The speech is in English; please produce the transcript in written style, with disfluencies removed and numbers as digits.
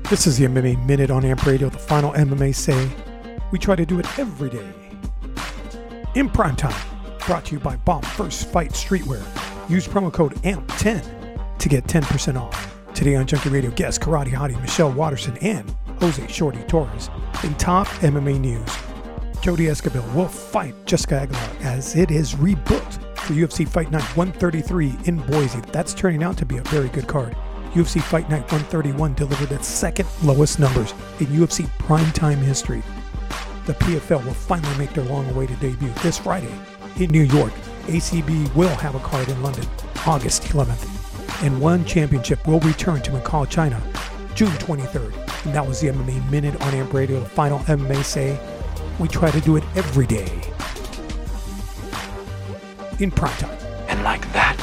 This is the MMA Minute on AMP Radio, the final MMA say. We try to do it every day. In prime time, brought to you by Bomb First Fight Streetwear. Use promo code AMP10 to get 10% off. Today on Junkie Radio, guest Karate Hottie Michelle Watterson and Jose Shorty Torres. In top MMA news, Jody Escobar will fight Jessica Aguilar as it is rebooked for UFC Fight Night 133 in Boise. That's turning out to be a very good card. UFC Fight Night 131 delivered its second lowest numbers in UFC primetime history. The PFL will finally make their long-awaited debut this Friday in New York. ACB will have a card in London August 11th. And One Championship will return to Macau, China, June 23rd. And that was the MMA Minute on AMP Radio, the final MMA say. We try to do it every day in prime time. And like that,